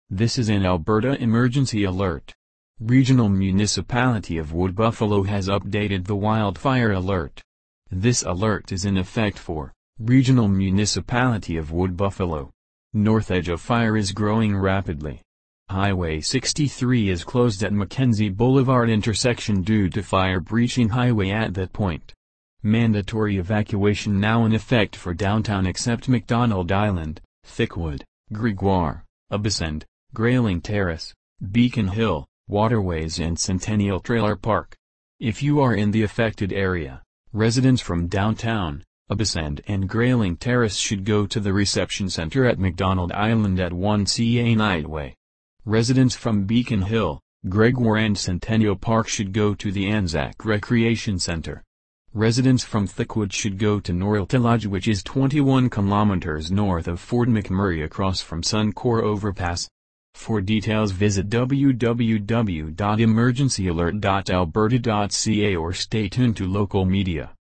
This is an Alberta emergency alert. Regional Municipality of Wood Buffalo has updated the wildfire alert. This alert is in effect for Regional Municipality of Wood Buffalo. North edge of fire is growing rapidly. Highway 63 is closed at Mackenzie Boulevard intersection due to fire breaching highway at that point. Mandatory evacuation now in effect for downtown except McDonald Island, Thickwood, Gregoire, Abasand, Grayling Terrace, Beacon Hill, Waterways and Centennial Trailer Park. If you are in the affected area, residents from downtown, Abasand and Grayling Terrace should go to the reception center at McDonald Island at 1CA Nightway. Residents from Beacon Hill, Gregoire and Centennial Park should go to the Anzac Recreation Center. Residents from Thickwood should go to Norrialta Lodge, which is 21 kilometers north of Fort McMurray across from Suncor Overpass. For details visit www.emergencyalert.alberta.ca or stay tuned to local media.